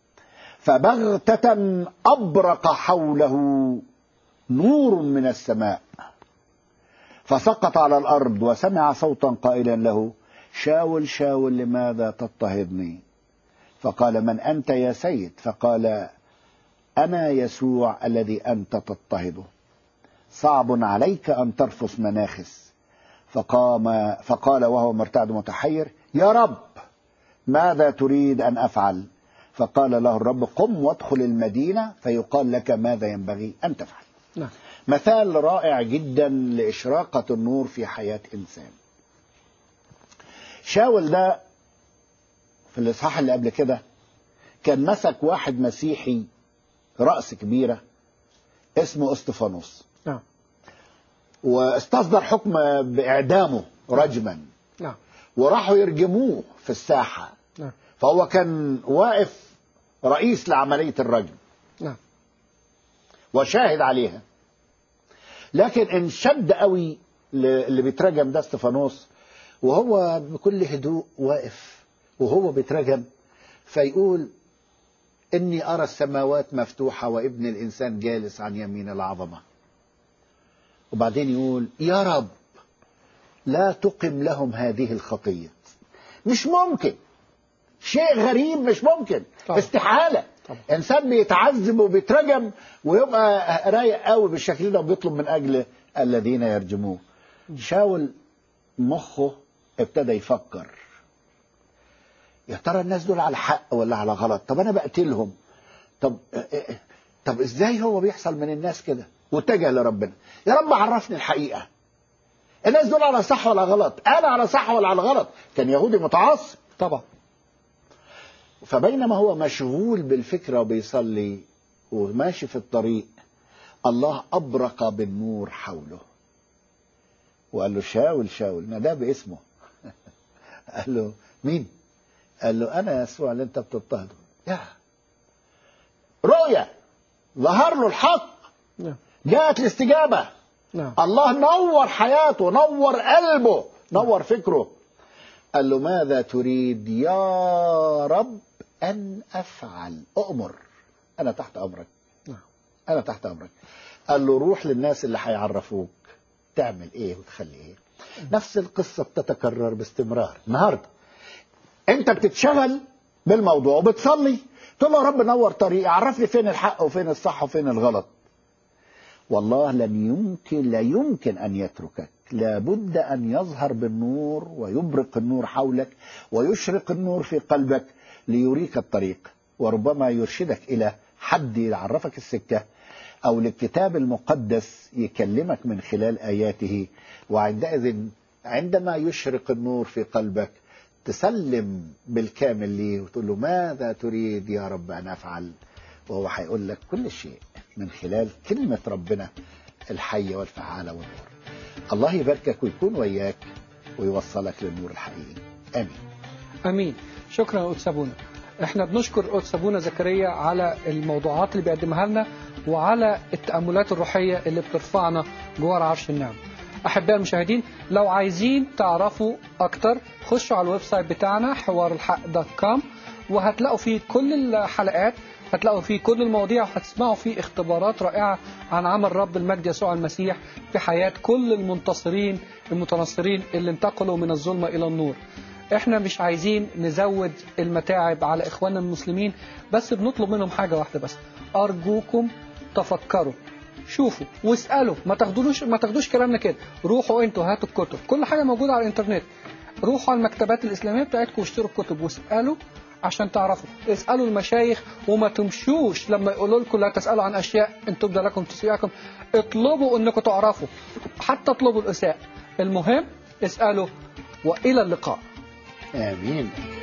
فبغتة أبرق حوله نور من السماء، فسقط على الأرض وسمع صوتا قائلا له: شاول شاول لماذا تضطهدني؟ فقال: من أنت يا سيد؟ فقال: أنا يسوع الذي أنت تضطهده، صعب عليك أن ترفس مناخس. فقال وهو مرتعد متحير: يا رب ماذا تريد أن أفعل؟ فقال له الرب: قم وادخل المدينة فيقال لك ماذا ينبغي أن تفعل. مثال رائع جدا لإشراقة النور في حياة إنسان. شاول ده في الإصحاح اللي قبل كده كان مسك واحد مسيحي رأس كبيرة اسمه استفانوس، واستصدر حكم بإعدامه رجما، وراحوا يرجموه في الساحة. فهو كان واقف رئيس لعملية الرجم وشاهد عليها، لكن انشد قوي اللي بيترجم ده استفانوس، وهو بكل هدوء واقف وهو بيترجم، فيقول إني أرى السماوات مفتوحة وابن الإنسان جالس عن يمين العظمة. وبعدين يقول يا رب لا تقم لهم هذه الخطية. مش ممكن، شيء غريب، مش ممكن طبعا. استحالة طبعا. إنسان بيتعذب وبيترجم ويبقى رايق قوي بالشكل ده وبيطلب من أجل الذين يرجموه. شاول مخه ابتدى يفكر، يا ترى الناس دول على حق ولا على غلط؟ طب أنا بقتلهم، طب إزاي هو بيحصل من الناس كده؟ واتجه لربنا، يا رب عرفني الحقيقة، الناس دول على صح ولا غلط؟ أنا على صح ولا على غلط؟ كان يهودي متعصب طبعا. فبينما هو مشغول بالفكرة وبيصلي وماشي في الطريق، الله أبرق بالنور حوله وقال له شاول شاول، ناداه باسمه. قال له مين؟ قال له أنا يسوع اللي أنت بتضطهده. يا رؤية، ظهر له الحق، جاءت الاستجابة. الله نور حياته، نور قلبه، نور فكره. قال له ماذا تريد يا رب أن أفعل؟ أؤمر، أنا تحت أمرك، أنا تحت أمرك. قال له روح للناس اللي هيعرفوك تعمل إيه وتخلي إيه. نفس القصة بتتكرر باستمرار النهاردة. أنت بتتشغل بالموضوع وبتصلي، تقول له يا رب نور طريقي، عرفني فين الحق وفين الصح وفين الغلط. والله لا يمكن أن يتركك، لابد أن يظهر بالنور ويبرق النور حولك ويشرق النور في قلبك ليريك الطريق، وربما يرشدك إلى حد يعرفك السكة، أو للكتاب المقدس يكلمك من خلال آياته. وعندئذ عندما يشرق النور في قلبك تسلم بالكامل ليه وتقول له ماذا تريد يا رب أن أفعل، وهو هيقول لك كل شيء من خلال كلمة ربنا الحية والفعالة والنور. الله يباركك ويكون وياك ويوصلك للنور الحقيقي. آمين. آمين. شكرا قدس أبونا. احنا بنشكر قدس أبونا زكريا على الموضوعات اللي بيقدمها لنا وعلى التأملات الروحية اللي بترفعنا جوار عرش النعم. أحبائي المشاهدين، لو عايزين تعرفوا أكتر خشوا على الويب سايت بتاعنا حوارالحق.com، وهتلاقوا فيه كل الحلقات، هتلاقوا فيه كل المواضيع، وهتسمعوا فيه اختبارات رائعة عن عمل رب المجد يسوع المسيح في حياة كل المتنصرين اللي انتقلوا من الظلمة إلى النور. احنا مش عايزين نزود المتاعب على إخواننا المسلمين، بس بنطلب منهم حاجة واحدة بس، أرجوكم تفكروا، شوفوا واسألوا، ما تاخدوش كلامنا كده. روحوا انتوا هاتوا الكتب، كل حاجة موجودة على الانترنت. روحوا على المكتبات الإسلامية بتاعتكم واشتروا الكتب واسألوا عشان تعرفوا. اسألوا المشايخ وما تمشوش لما يقولوا لكم لا تسألوا عن أشياء إن تبدأ لكم تسيئكم. اطلبوا أنكم تعرفوا، حتى اطلبوا الإساءة. المهم اسألوا، وإلى اللقاء. آمين.